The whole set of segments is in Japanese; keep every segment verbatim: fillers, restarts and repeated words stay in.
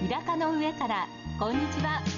日高の上からこんにちは。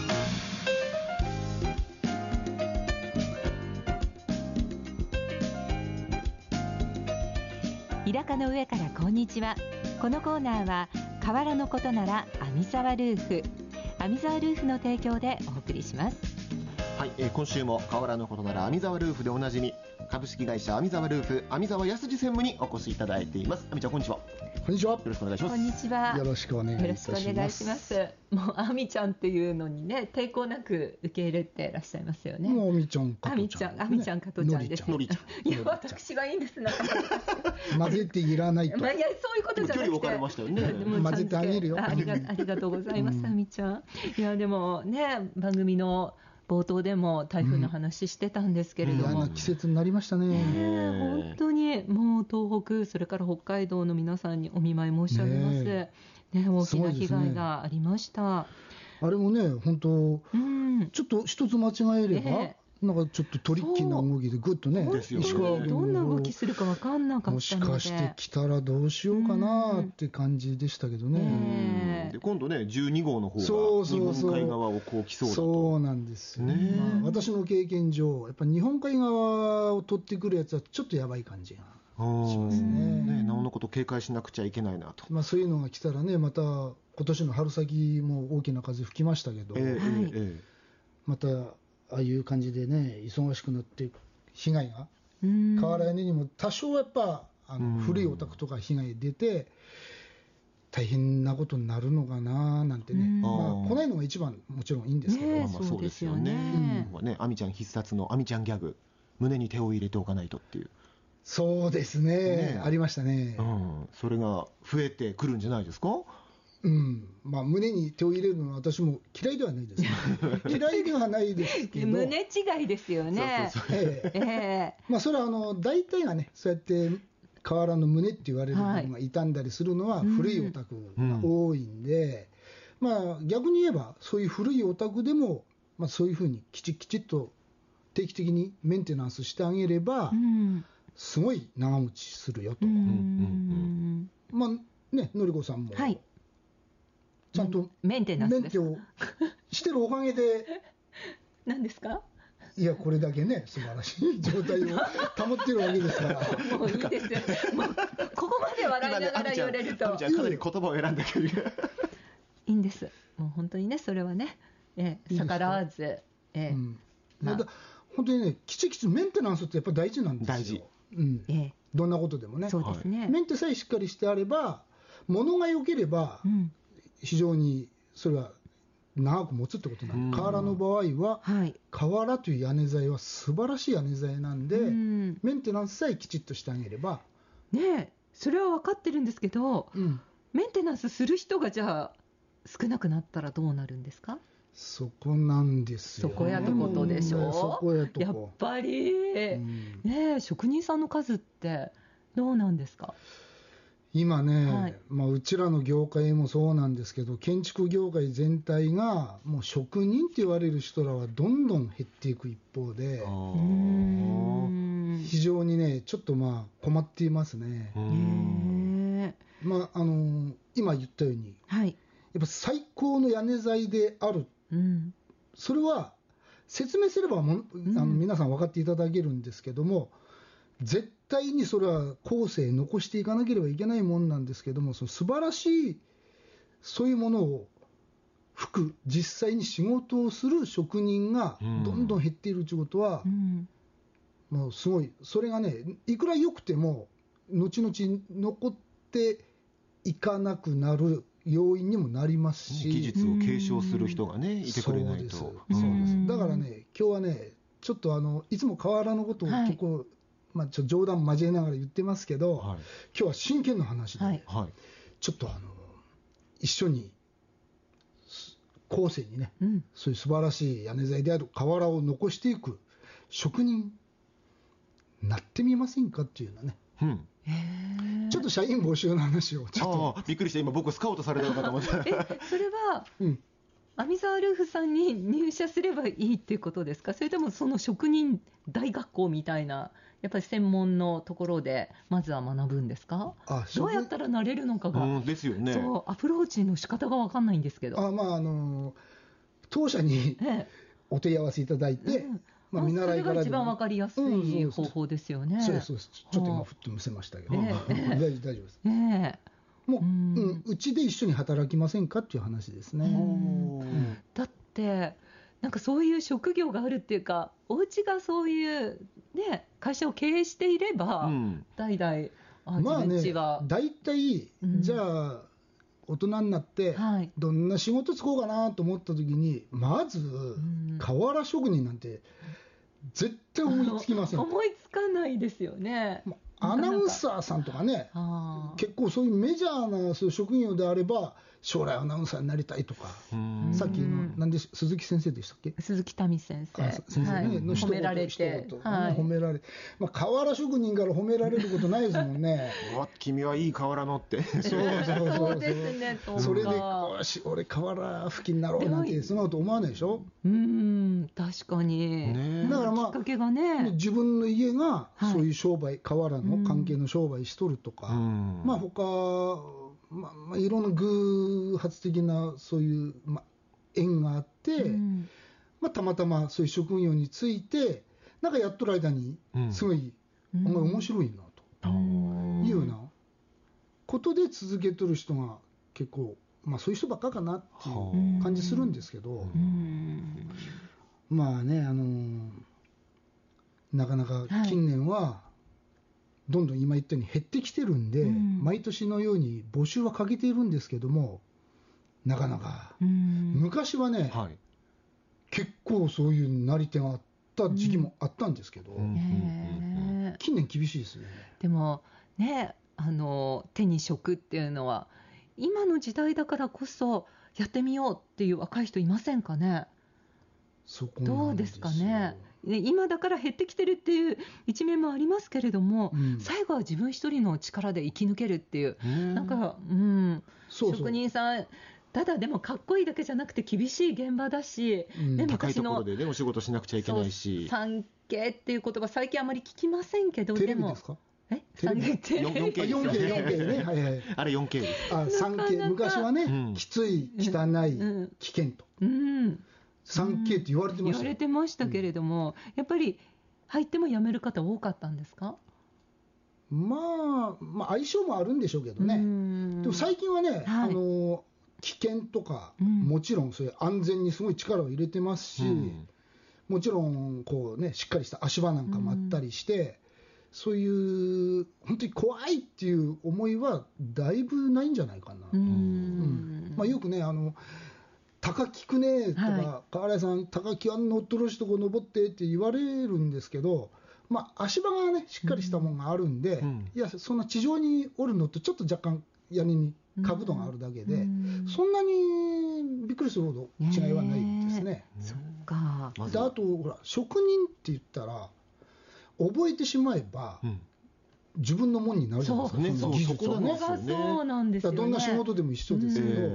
日高の上からこんにちは。このコーナーは瓦のことなら網沢ルーフ、網沢ルーフの提供でお送りします。 はい、えー、今週も瓦のことなら網沢ルーフでおなじみ株式会社網沢ルーフ網沢康二専務にお越しいただいています。網ちゃん、こんにちは。 こんにちは。 よろしくお願いします。 こんにちは。 よろしくお願いいたします。 よろしくお願いします。もうあみちゃんっていうのにね、抵抗なく受け入れてらっしゃいますよね。 もうあみちゃん加あみちゃん、あみちゃん加藤ちゃんです。 のりちゃん。 いや、私はいいんです。なんか混ぜていらないと。 まあ、いや、そういうことじゃなくて。 距離分かれましたよね。 混ぜてあげるよ。 ありが、ありがとうございます、あみちゃん。いや、でもね、番組の冒頭でも台風の話してたんですけれども、 嫌な季節になりましたね。 ね、本当にもう東北、それから北海道の皆さんにお見舞い申し上げます。ね、ね、大きな被害がありました。 あれもね、本当、うん、ちょっと一つ間違えれば、えーなんかちょっとトリッキーな動きでぐっとね、 石川県どんな動きするか分かんなかったので、 もしかして来たらどうしようかなって感じでしたけどね。 で今度ね、じゅうに号の方が日本海側をこう来そうだと。 そうなんですよね。まあ、私の経験上、やっぱり日本海側を取ってくるやつはちょっとやばい感じがしますね。 ね、なおのこと警戒しなくちゃいけないなと。 まあ、そういうのが来たらね、また今年の春先も大きな風吹きましたけど、 えーはいえー、 またああいう感じでね、忙しくなって被害が、瓦屋根にも多少やっぱあの古いお宅とか被害出て大変なことになるのかななんてね、まあ、来ないのが一番もちろんいいんですけど、 ね、 まあ、そうですよね。うん、ね、あみちゃん必殺のあみちゃんギャグ、胸に手を入れておかないとっていう。 そうですね、ね、ありましたね、 うん、それが増えてくるんじゃないですか。 うん、まあ、胸に手を入れるのは私も嫌いではないです、ね、嫌いではないですけど胸違いですよね。 それはあの大体がね、そうやって瓦の胸って言われるものが傷んだりするのは古いお宅が多いんで、うんうん、まあ、逆に言えばそういう古いお宅でも、まあ、そういうふうにきちきちっと定期的にメンテナンスしてあげれば、うん、すごい長持ちするよと、うんうん、まあね、のりこさんも、はい、ちゃんとメンテナンスですメンテをしてるおかげで何ですか。 いや、これだけね、素晴らしい状態を保ってるわけですからもういいですよ、もうここまで笑いながら言われると、 あみちゃんかなり言葉を選んだけどいいんです、もう本当にね、それはね、えー、逆らわず、えーうんまあ、本当にね、きちきちメンテナンスってやっぱり大事なんですよ。 大事、 うんえー、どんなことでもね。 そうですね、 メンテさえしっかりしてあれば、物が良ければ、うん、非常にそれは長く持つってことなんで、瓦の場合は、はい、瓦という屋根材は素晴らしい屋根材なんで、んメンテナンスさえきちっとしてあげれば。 ねえ、それは分かってるんですけど、うん、メンテナンスする人がじゃあ少なくなったらどうなるんですか。 そこなんですよ、ね、 そこやとことでしょ、うん、 そこやとこやっぱり、うん、ねえ、職人さんの数ってどうなんですか。 今ね、はい、まあ、うちらの業界もそうなんですけど、建築業界全体がもう職人って言われる人らはどんどん減っていく一方で、非常にね、ちょっとまあ困っていますね。まあ、あの今言ったように、はい、やっぱ最高の屋根材である、うん、それは説明すればも、うん、あの皆さん分かっていただけるんですけども、絶対にそれは後世残していかなければいけないものなんですけども、その素晴らしいそういうものを吹く実際に仕事をする職人がどんどん減っているということは、うん、もうすごい、それがね、いくら良くても後々残っていかなくなる要因にもなりますし、 技術を継承する人がね、いてくれないと。 そうです、そうです。だからね、今日はね、ちょっとあのいつも瓦のことを結構、はい、まあ、ちょっと冗談交えながら言ってますけど、はい、今日は真剣な話で、はい、ちょっとあの一緒に後世にね、うん、そういう素晴らしい屋根材である瓦を残していく職人になってみませんかっていうのはね、うん、ちょっと社員募集の話をちょっと。 ああ、びっくりした、今僕スカウトされたのかと思ってえ、それは、うん、 網沢ルーフさんに入社すればいいっていうことですか？それともその職人大学校みたいなやっぱり専門のところでまずは学ぶんですか？あ、どうやったらなれるのかが、 うんですよね、 そうアプローチの仕方が分かんないんですけど。 あ、まああの当社にお問い合わせいただいて、うん、まあ、見習いからでもそれが一番分かりやすい方法ですよね。そうですそうです。ちょっと今ふっと見せましたけど、えー、大丈夫大丈夫です、えー、もう、うん、うちで一緒に働きませんかっていう話ですね。うん、 だってなんかそういう職業があるっていうか、お家がそういう、ね、会社を経営していれば、うん、代々あまあね、大体、うん、じゃあ大人になってどんな仕事つこうかなと思った時に、まず瓦職人なんて絶対思いつきません。 思いつかないですよね。 アナウンサーさんとかね、結構そういうメジャーなそういう職業であれば将来アナウンサーになりたいとか、さっきのなんで鈴木先生でしたっけ、 鈴木民先生、 先生、ね、はい、の一言褒められて、はい、褒められ、まあ、瓦職人から褒められることないですもんね。 わ君はいい瓦のってそうそうそうそうですね。それでよし俺瓦吹きになろうなんてそんなこと思わないでしょ。 うん、確かに、 ね、だからまあきっかけが、ね、自分の家がそういう商売、はい、瓦の関係の商売しとるとか、まあ他まあまあ、いろんな偶発的なそういう、まあ、縁があって、うんまあ、たまたまそういう職業についてなんかやっとる間にすごい、うん、面白いなと、うん、いうようなことで続けとる人が結構、まあ、そういう人ばっかかなっていう感じするんですけど、うん、まあね、あのなかなか近年は、はいどんどん今言ったように減ってきてるんで、うん、毎年のように募集はかけているんですけどもなかなか、うん、昔はね、はい、結構そういうなり手があった時期もあったんですけど、うん、近年厳しいですね。 でもね、あの手に職っていうのは今の時代だからこそやってみようっていう若い人いませんかね。 そこなんですよ。 どうですかね。今だから減ってきてるっていう一面もありますけれども、うん、最後は自分一人の力で生き抜けるっていう、なんか、うん、そうそう職人さんただでもかっこいいだけじゃなくて厳しい現場だし、 うん、高いところで、ね、お仕事しなくちゃいけないし、 産経っていう言葉最近あまり聞きませんけど、 テレビですか？ え産経ってよんケーよんケー よんケー ね、はいはい、 あれ よんケー です。 あ産経昔はね、うん、きつい汚い、うん、危険と、うん、さんケー って言われてました、 うん、言われてましたけれども、うん、やっぱり入っても辞める方多かったんですか？ まあ、まあ相性もあるんでしょうけどね。でも最近はね、はい、あの危険とか、うん、もちろんそういう安全にすごい力を入れてますし、うん、もちろんこうねしっかりした足場なんかもあったりして、うん、そういう本当に怖いっていう思いはだいぶないんじゃないかな。うんうんまあ、よくねあの高木くねとか、はい、河原さん高木は乗っ取るしとこ登ってって言われるんですけど、まあ、足場がねしっかりしたものがあるんで、うん、いやそんな地上におるのとちょっと若干屋根に兜があるだけで、うん、そんなにびっくりするほど違いはないですね。 そっか。 であとほら職人って言ったら覚えてしまえば、うん、自分のもんになるじゃないですか。 そう、技術はね。そうなんですよね。 どんな仕事でも一緒ですけど、うん、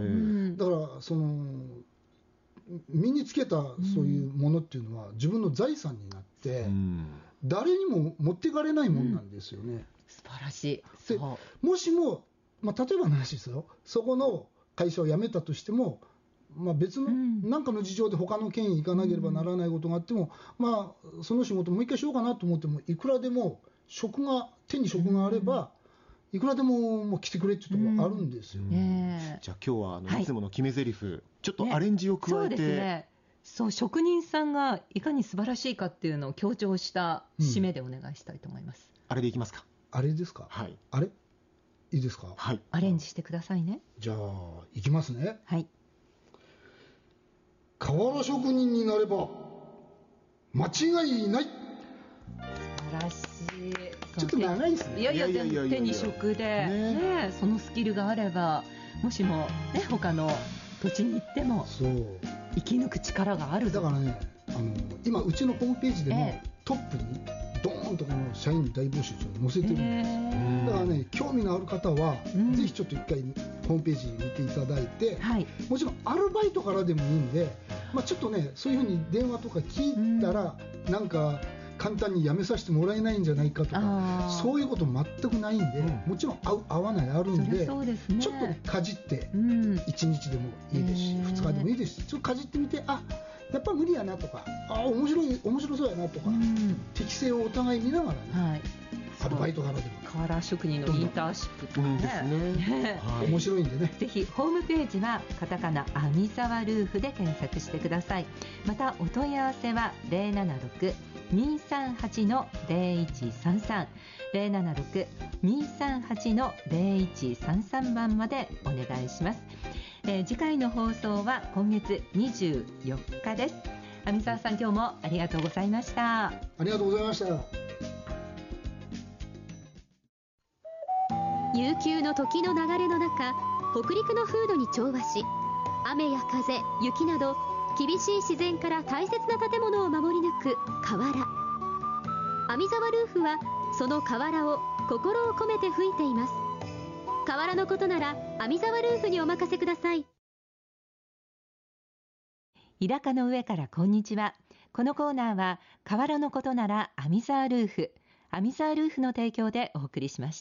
だからその身につけたそういうものっていうのは自分の財産になって、うん、誰にも持っていかれないもんなんですよね。うん、 素晴らしい。 でもしも、まあ、例えばの話ですよ、そこの会社を辞めたとしても、まあ、別の何かの事情で他の県に行かなければならないことがあっても、うん、まあ、その仕事もう一回しようかなと思ってもいくらでも職が手に職があれば、いくらでももう来てくれっていうところがあるんですよ、うんね、じゃあ今日はあの、はい、いつもの決め台詞ちょっとアレンジを加えて、ね、そうですね、 そう職人さんがいかに素晴らしいかっていうのを強調した締めでお願いしたいと思います、 うん、あれでいきますか。 あれですか。はい。あれいいですか。 はい。 アレンジしてくださいね。 じゃあいきますね。 はい。 瓦職人になれば間違いない。素晴らしい。 ちょっと長いですね。 いやいや手に職で、ねね、そのスキルがあればもしも、ね、他の土地に行っても生き抜く力がある。 だからねあの今うちのホームページでも、えー、トップにドーンとこの社員大募集中載せてるんです、えーだからね、興味のある方は、うん、ぜひちょっと一回ホームページ見ていただいて、はい、もちろんアルバイトからでもいいんで、まあ、ちょっとねそういうふうに電話とか聞いたら、うん、なんか簡単に辞めさせてもらえないんじゃないかとか、そういうこと全くないんで、うん、もちろん合う合わないあるん で, そうです、ね、ちょっとかじって、うん、いちにちでもいいですし、ふつかでもいいですし、ちょっとかじってみて、あやっぱ無理やなとか、あ面白い面白そうやなとか、うん、適性をお互い見ながらね、はい、アルバイトからでも瓦職人のインターンシップとかね、ですねはい、面白いんでね、 ぜひホームページはカタカナアミザワルーフで検索してください。またお問い合わせは ゼロななろく にーさんはち ゼロいちさんさん ゼロななろく にーさんはち ゼロいちさんさん番までお願いします。えー、次回の放送は今月にじゅうよっかです。網沢さん、今日もありがとうございました。 ありがとうございました。 悠久の時の流れの中、北陸の風土に調和し、雨や風、雪など厳しい自然から大切な建物を守り抜く瓦。網沢ルーフはその瓦を心を込めて吹いています。瓦のことなら網沢ルーフにお任せください。 井高の上からこんにちは。このコーナーは瓦のことなら網沢ルーフ、網沢ルーフの提供でお送りしました。